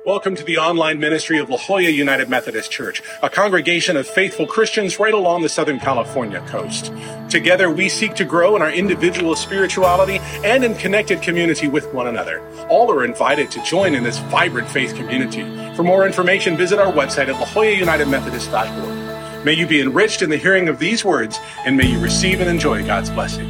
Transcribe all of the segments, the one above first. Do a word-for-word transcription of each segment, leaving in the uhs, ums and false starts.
Welcome to the online ministry of La Jolla United Methodist Church, a congregation of faithful Christians right along the Southern California coast. Together, we seek to grow in our individual spirituality and in connected community with one another. All are invited to join in this vibrant faith community. For more information, visit our website at la jolla united methodist dot org. May you be enriched in the hearing of these words, and may you receive and enjoy God's blessing.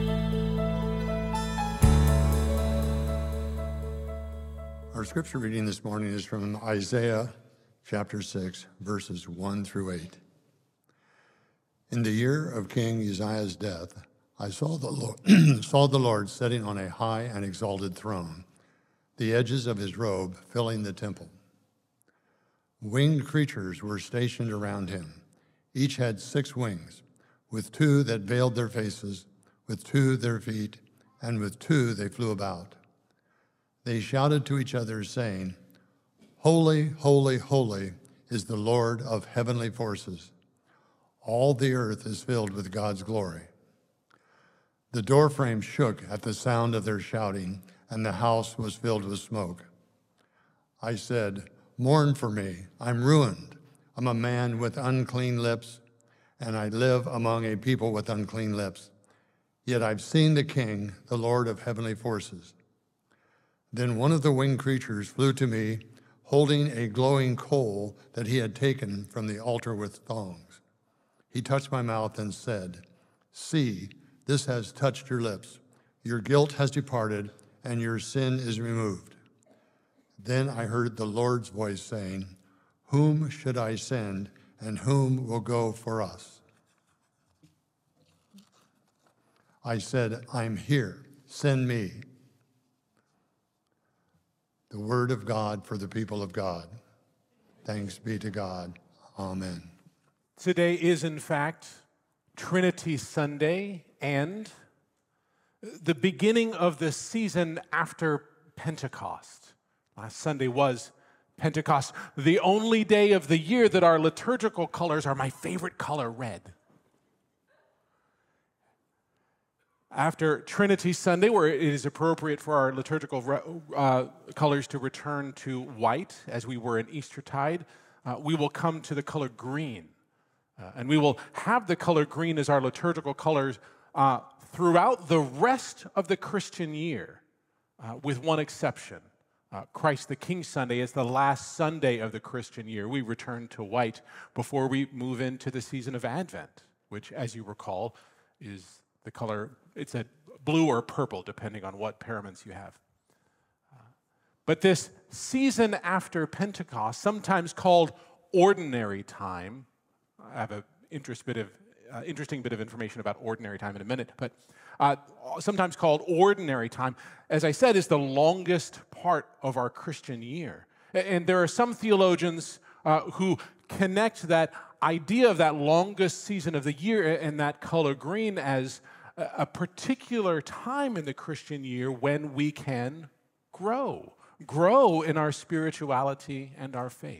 Our scripture reading this morning is from Isaiah chapter six, verses one through eight. In the year of King Uzziah's death, I saw the Lord, saw the Lord sitting on a high and exalted throne, the edges of his robe filling the temple. Winged creatures were stationed around him. Each had six wings, with two that veiled their faces, with two their feet, and with two they flew about. They shouted to each other, saying, "Holy, holy, holy is the Lord of heavenly forces. All the earth is filled with God's glory." The doorframe shook at the sound of their shouting, and the house was filled with smoke. I said, "Mourn for me, I'm ruined. I'm a man with unclean lips, and I live among a people with unclean lips. Yet I've seen the King, the Lord of heavenly forces." Then one of the winged creatures flew to me, holding a glowing coal that he had taken from the altar with thongs. He touched my mouth and said, "See, this has touched your lips. Your guilt has departed, and your sin is removed." Then I heard the Lord's voice saying, "Whom should I send, and whom will go for us?" I said, "I'm here. Send me." The word of God for the people of God. Thanks be to God. Amen. Today is, in fact, Trinity Sunday and the beginning of the season after Pentecost. Last Sunday was Pentecost, the only day of the year that our liturgical colors are my favorite color, red. After Trinity Sunday, where it is appropriate for our liturgical uh, colors to return to white, as we were in Eastertide, uh, we will come to the color green. Uh, and we will have the color green as our liturgical colors uh, throughout the rest of the Christian year, uh, with one exception. Uh, Christ the King Sunday is the last Sunday of the Christian year. We return to white before we move into the season of Advent, which, as you recall, is the color, it's a blue or purple, depending on what paraments you have. Uh, but this season after Pentecost, sometimes called ordinary time, I have an interest bit of, uh, interesting bit of information about ordinary time in a minute, but uh, sometimes called ordinary time, as I said, is the longest part of our Christian year. And there are some theologians uh, who connect that idea of that longest season of the year and that color green as a particular time in the Christian year when we can grow, grow in our spirituality and our faith.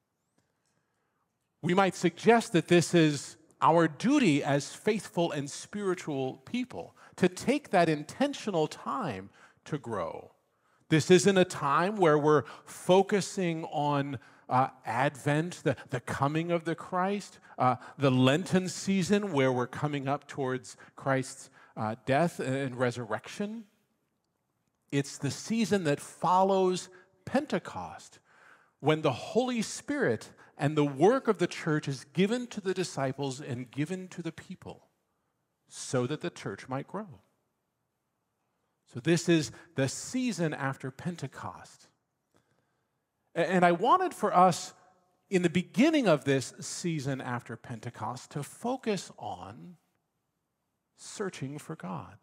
We might suggest that this is our duty as faithful and spiritual people, to take that intentional time to grow. This isn't a time where we're focusing on uh, Advent, the, the coming of the Christ, uh, the Lenten season where we're coming up towards Christ's uh, death and resurrection. It's the season that follows Pentecost, when the Holy Spirit and the work of the church is given to the disciples and given to the people so that the church might grow. So this is the season after Pentecost. And I wanted for us, in the beginning of this season after Pentecost, to focus on searching for God.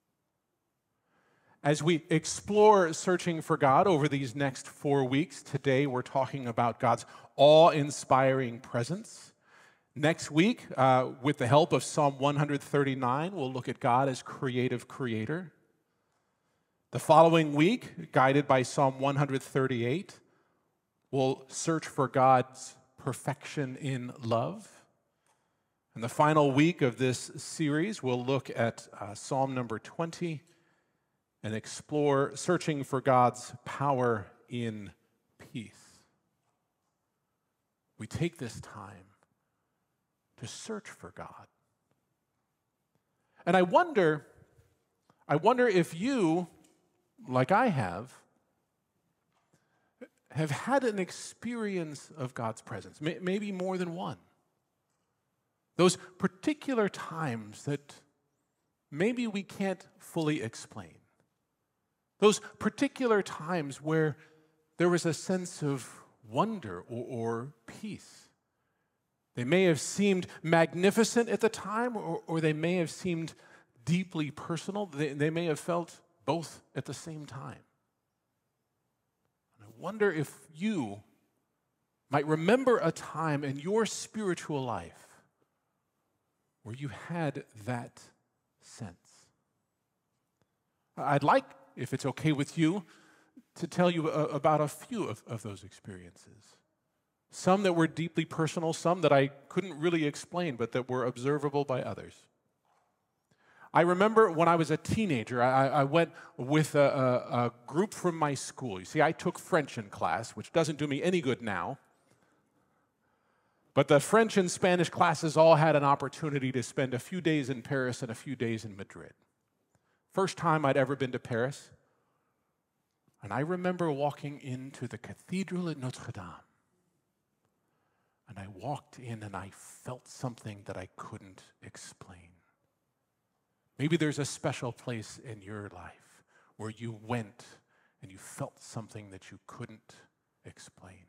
As we explore searching for God over these next four weeks, today we're talking about God's awe-inspiring presence. Next week, uh, with the help of Psalm one thirty-nine, we'll look at God as creative creator. The following week, guided by Psalm one thirty-eight, we'll search for God's perfection in love. And the final week of this series, we'll look at uh, Psalm number twenty and explore searching for God's power in peace, we take this time to search for God. And I wonder, I wonder if you, like I have, have had an experience of God's presence, may, maybe more than one. Those particular times that maybe we can't fully explain. Those particular times where there was a sense of wonder or, or peace. They may have seemed magnificent at the time, or, or they may have seemed deeply personal. They, they may have felt both at the same time. And I wonder if you might remember a time in your spiritual life where you had that sense. I'd like, if it's okay with you, to tell you a, about a few of, of those experiences. Some that were deeply personal, some that I couldn't really explain, but that were observable by others. I remember when I was a teenager, I, I went with a, a, a group from my school. You see, I took French in class, which doesn't do me any good now. But the French and Spanish classes all had an opportunity to spend a few days in Paris and a few days in Madrid. First time I'd ever been to Paris. And I remember walking into the cathedral at Notre Dame. And I walked in and I felt something that I couldn't explain. Maybe there's a special place in your life where you went and you felt something that you couldn't explain.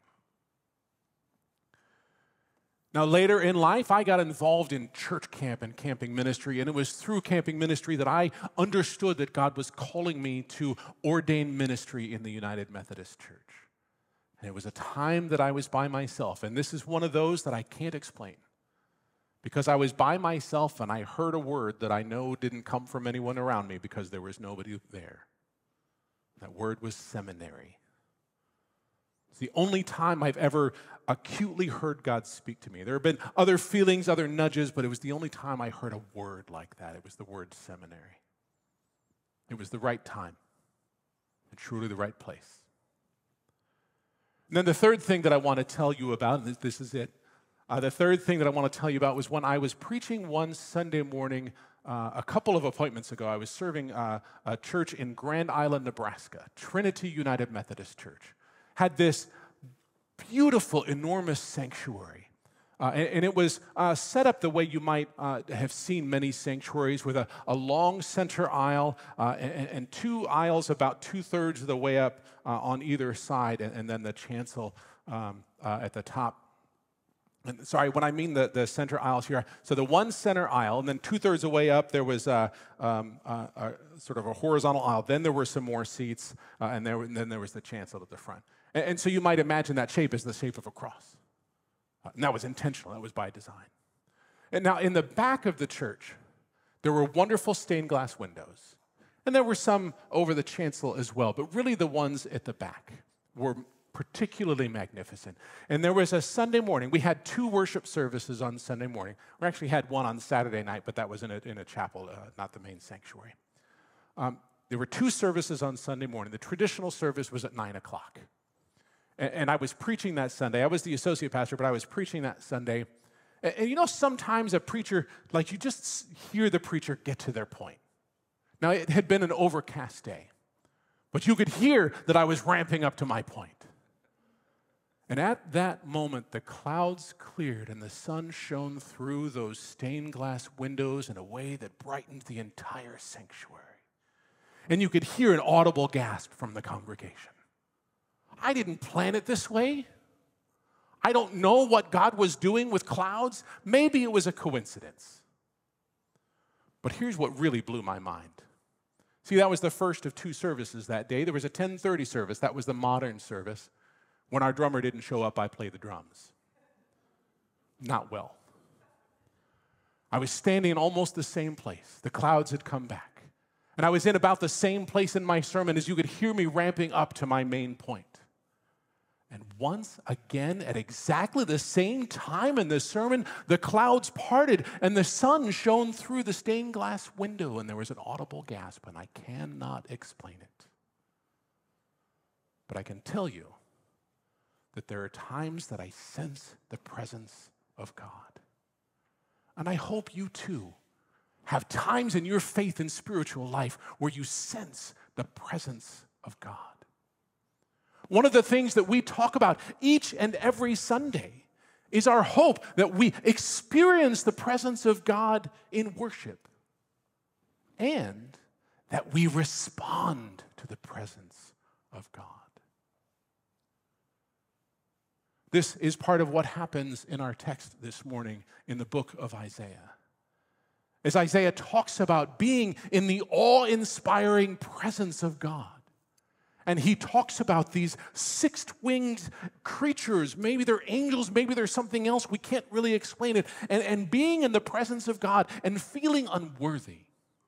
Now, later in life, I got involved in church camp and camping ministry, and it was through camping ministry that I understood that God was calling me to ordain ministry in the United Methodist Church. And it was a time that I was by myself, and this is one of those that I can't explain, because I was by myself and I heard a word that I know didn't come from anyone around me because there was nobody there. That word was seminary. It's the only time I've ever acutely heard God speak to me. There have been other feelings, other nudges, but it was the only time I heard a word like that. It was the word seminary. It was the right time and truly the right place. And then the third thing that I want to tell you about, and this is it, uh, the third thing that I want to tell you about was when I was preaching one Sunday morning uh, a couple of appointments ago. I was serving uh, a church in Grand Island, Nebraska, Trinity United Methodist Church. Had this beautiful, enormous sanctuary. Uh, and, and it was uh, set up the way you might uh, have seen many sanctuaries, with a, a long center aisle uh, and, and two aisles about two-thirds of the way up uh, on either side, and, and then the chancel um, uh, at the top. And sorry, when I mean the, the center aisles here, so the one center aisle, and then two-thirds of the way up, there was uh, um, uh, a, sort of a horizontal aisle. Then there were some more seats, uh, and, there, and then there was the chancel at the front. And, and so you might imagine that shape is the shape of a cross. Uh, and that was intentional. That was by design. And now in the back of the church, there were wonderful stained glass windows. And there were some over the chancel as well. But really the ones at the back were particularly magnificent. And there was a Sunday morning. We had two worship services on Sunday morning. We actually had one on Saturday night, but that was in a, in a chapel, uh, not the main sanctuary. Um, there were two services on Sunday morning. The traditional service was at nine o'clock. And, and I was preaching that Sunday. I was the associate pastor, but I was preaching that Sunday. And, and you know, sometimes a preacher, like you just hear the preacher get to their point. Now, it had been an overcast day, but you could hear that I was ramping up to my point. And at that moment, the clouds cleared and the sun shone through those stained glass windows in a way that brightened the entire sanctuary. And you could hear an audible gasp from the congregation. I didn't plan it this way. I don't know what God was doing with clouds. Maybe it was a coincidence. But here's what really blew my mind. See, that was the first of two services that day. There was a ten thirty service. That was the modern service. When our drummer didn't show up, I played the drums. Not well. I was standing in almost the same place. The clouds had come back. And I was in about the same place in my sermon as you could hear me ramping up to my main point. And once again, at exactly the same time in the sermon, the clouds parted and the sun shone through the stained glass window, and there was an audible gasp, and I cannot explain it. But I can tell you that there are times that I sense the presence of God. And I hope you too have times in your faith and spiritual life where you sense the presence of God. One of the things that we talk about each and every Sunday is our hope that we experience the presence of God in worship and that we respond to the presence of God. This is part of what happens in our text this morning in the book of Isaiah. As Isaiah talks about being in the awe-inspiring presence of God. And he talks about these six-winged creatures. Maybe they're angels, maybe they're something else. We can't really explain it. And, and being in the presence of God and feeling unworthy.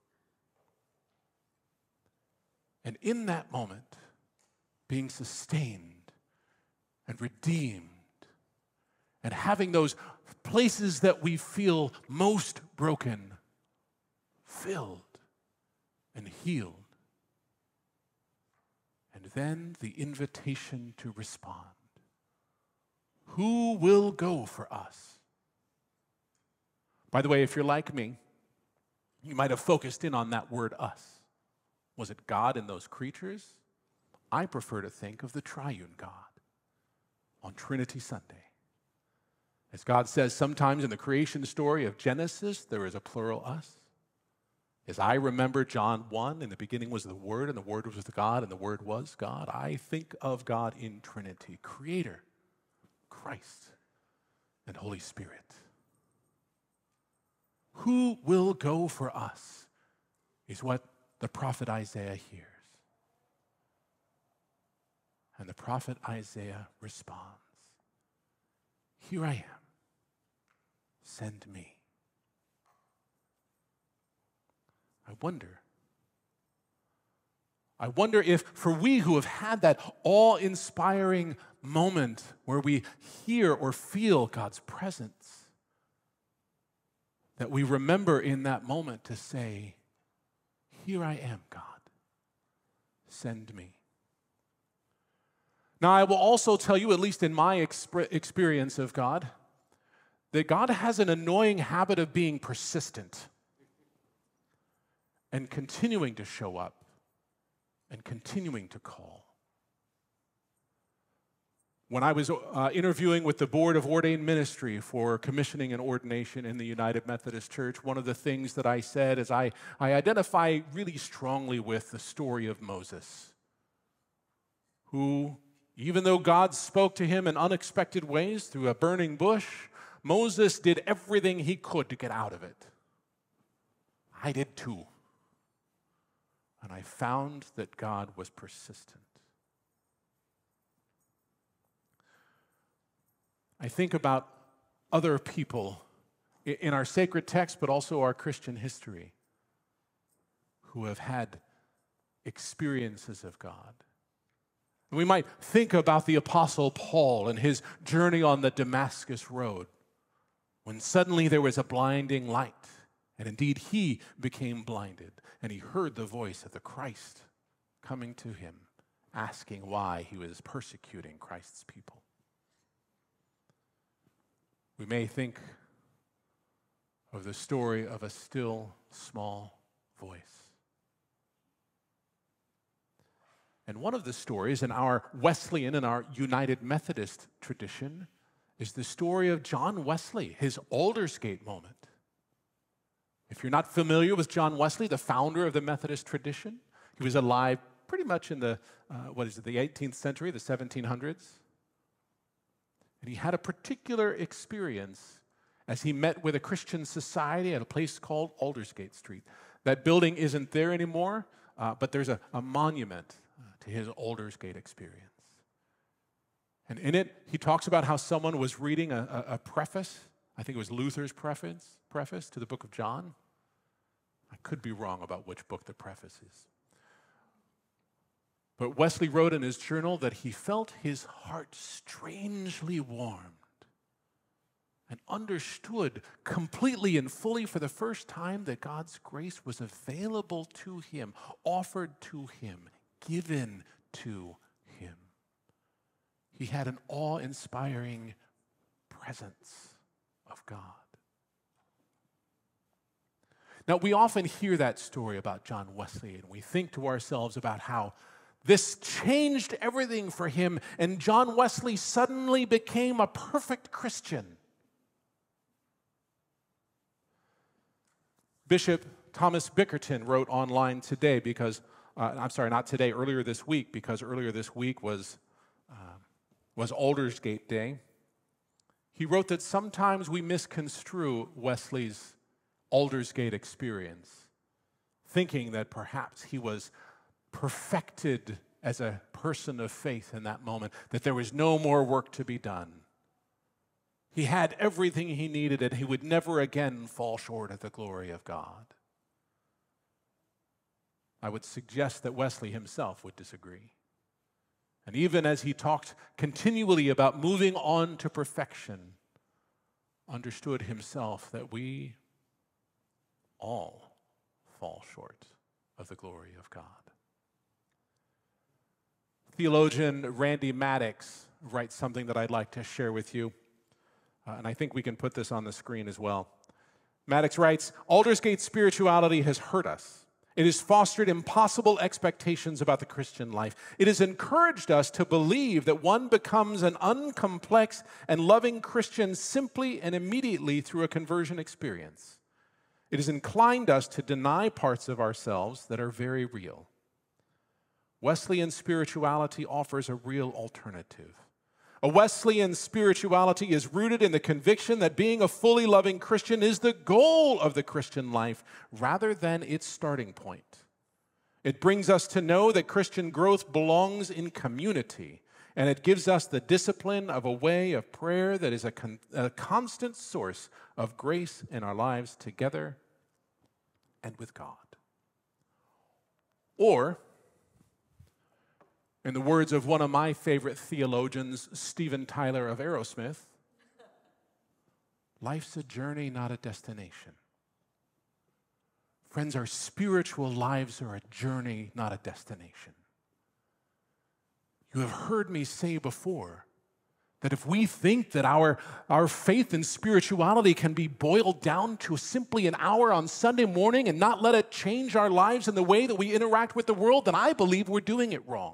And in that moment, being sustained and redeemed and having those places that we feel most broken filled and healed. And then the invitation to respond. Who will go for us? By the way, if you're like me, you might have focused in on that word us. Was it God and those creatures? I prefer to think of the triune God on Trinity Sunday. As God says sometimes in the creation story of Genesis, there is a plural us. As I remember John one, in the beginning was the Word, and the Word was with God, and the Word was God. I think of God in Trinity, Creator, Christ, and Holy Spirit. Who will go for us is what the prophet Isaiah hears. And the prophet Isaiah responds, here I am, send me. I wonder, I wonder if for we who have had that awe-inspiring moment where we hear or feel God's presence, that we remember in that moment to say, here I am, God, send me. Now, I will also tell you, at least in my exp- experience of God, that God has an annoying habit of being persistent and continuing to show up and continuing to call. When I was uh, interviewing with the Board of Ordained Ministry for commissioning and ordination in the United Methodist Church, one of the things that I said is I, I identify really strongly with the story of Moses, who, even though God spoke to him in unexpected ways through a burning bush, Moses did everything he could to get out of it. I did too. And I found that God was persistent. I think about other people in our sacred text, but also our Christian history, who have had experiences of God. And we might think about the Apostle Paul and his journey on the Damascus Road, when suddenly there was a blinding light. And indeed, he became blinded, and he heard the voice of the Christ coming to him, asking why he was persecuting Christ's people. We may think of the story of a still, small voice. And one of the stories in our Wesleyan and our United Methodist tradition is the story of John Wesley, his Aldersgate moment. If you're not familiar with John Wesley, the founder of the Methodist tradition, he was alive pretty much in the, uh, what is it, the eighteenth century, the seventeen hundreds. And he had a particular experience as he met with a Christian society at a place called Aldersgate Street. That building isn't there anymore, uh, but there's a, a monument uh, to his Aldersgate experience. And in it, he talks about how someone was reading a, a, a preface. I think it was Luther's preface, preface to the book of John. I could be wrong about which book the preface is. But Wesley wrote in his journal that he felt his heart strangely warmed and understood completely and fully for the first time that God's grace was available to him, offered to him, given to him. He had an awe-inspiring presence of God. Now, we often hear that story about John Wesley, and we think to ourselves about how this changed everything for him, and John Wesley suddenly became a perfect Christian. Bishop Thomas Bickerton wrote online today because, uh, I'm sorry, not today, earlier this week, because earlier this week was, uh, was Aldersgate Day. He wrote that sometimes we misconstrue Wesley's Aldersgate experience, thinking that perhaps he was perfected as a person of faith in that moment, that there was no more work to be done. He had everything he needed, and he would never again fall short of the glory of God. I would suggest that Wesley himself would disagree. And even as he talked continually about moving on to perfection, understood himself that we all fall short of the glory of God. Theologian Randy Maddox writes something that I'd like to share with you, uh, and I think we can put this on the screen as well. Maddox writes, Aldersgate spirituality has hurt us. It has fostered impossible expectations about the Christian life. It has encouraged us to believe that one becomes an uncomplex and loving Christian simply and immediately through a conversion experience. It has inclined us to deny parts of ourselves that are very real. Wesleyan spirituality offers a real alternative. A Wesleyan spirituality is rooted in the conviction that being a fully loving Christian is the goal of the Christian life rather than its starting point. It brings us to know that Christian growth belongs in community, and it gives us the discipline of a way of prayer that is a, con- a constant source of grace in our lives together and with God. Or, in the words of one of my favorite theologians, Steven Tyler of Aerosmith, life's a journey, not a destination. Friends, our spiritual lives are a journey, not a destination. You have heard me say before that if we think that our, our faith and spirituality can be boiled down to simply an hour on Sunday morning and not let it change our lives in the way that we interact with the world, then I believe we're doing it wrong.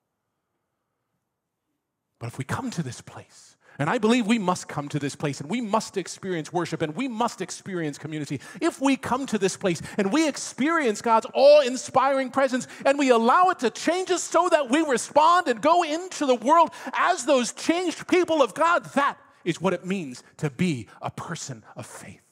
But if we come to this place, and I believe we must come to this place, and we must experience worship, and we must experience community. If we come to this place and we experience God's awe-inspiring presence, and we allow it to change us so that we respond and go into the world as those changed people of God, that is what it means to be a person of faith.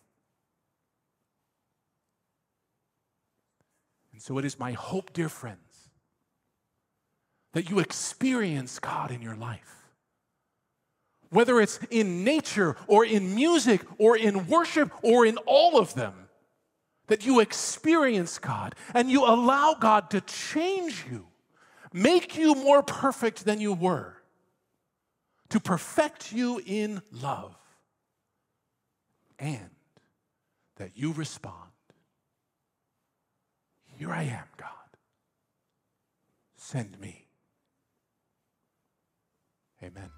And so it is my hope, dear friends, that you experience God in your life. Whether it's in nature or in music or in worship or in all of them, that you experience God and you allow God to change you, make you more perfect than you were, to perfect you in love, and that you respond, here I am, God, send me. Amen.